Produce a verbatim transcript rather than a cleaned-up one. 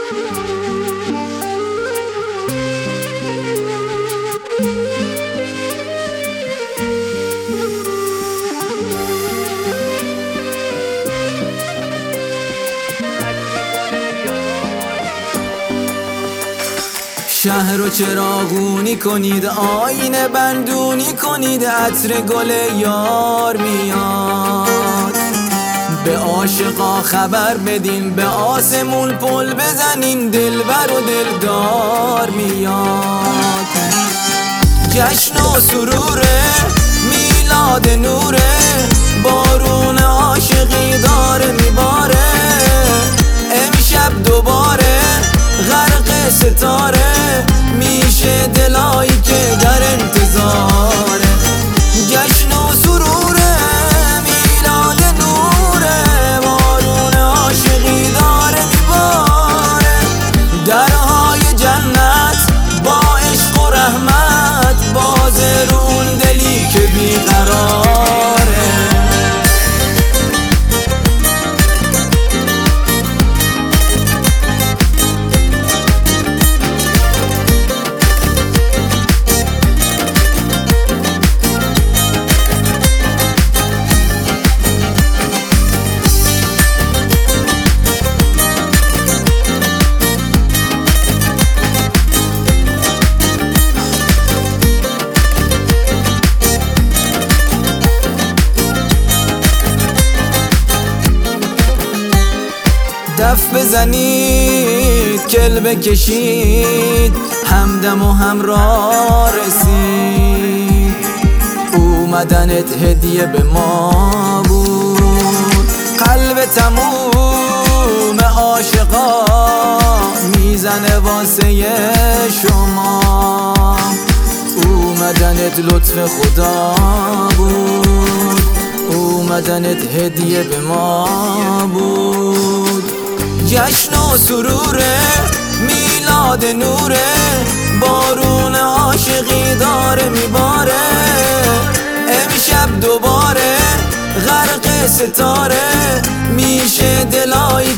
شهر رو چراغونی کنید، آینه بندونی کنید، عطر گل یار میاد. به عاشقا خبر بدین، به آسمون پل بزنین، دلبر و دلدار میاد. جشن و سروره، میلاد نوره، بارون عاشقی داره میباره. امشب دوباره غرق ستاره میشه دلایی که در انتظاره. جشن و سروره، میلاد نوره، بارون عاشقی داره میباره. درهای جنت با عشق و رحمت باز رو اون دلی که بیقراره. دف بزنید، کل بکشید، همدم و همراه رسید. اومدنت هدیه به ما بود، قلب تموم عاشقا میزنه واسه شما. اومدنت لطف خدا بود، اومدنت هدیه به ما بود. جشن و سروره، میلاد نوره، بارون عاشقی داره میباره. امشب دوباره غرق ستاره میشه دلایی